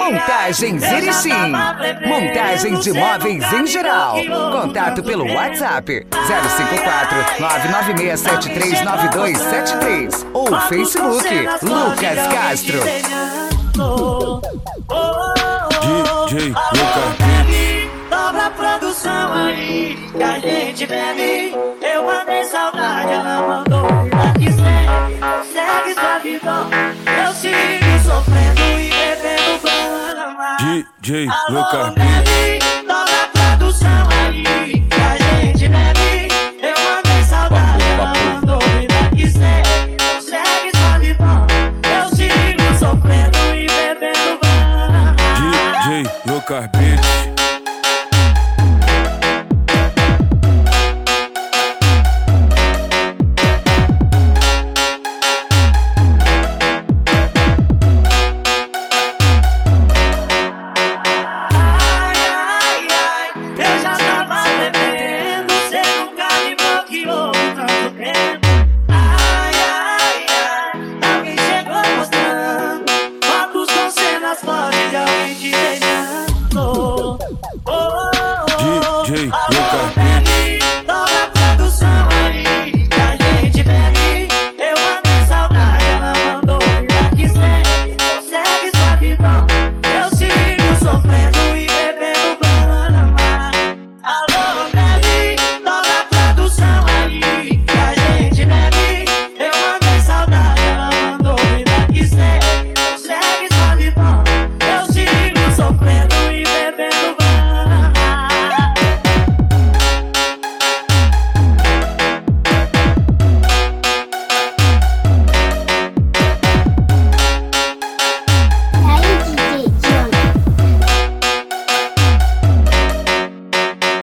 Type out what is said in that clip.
Montagens Erechim. Montagens de móveis em geral. Contato pelo WhatsApp 054-996739273 ou Facebook Lucas Castro. DJ Lucas. Dobra a produção aí, que a gente bebe. Eu mandei saudade, ela mandou vida que segue sua vida. Eu sigo sofrendo e bebendo banana. DJ Lucas. Dobra a produção aí, que a gente bebe. Eu mandei saudade, ela mandou vida que segue sua vida. Eu sigo sofrendo e bebendo banana. DJ Lucas.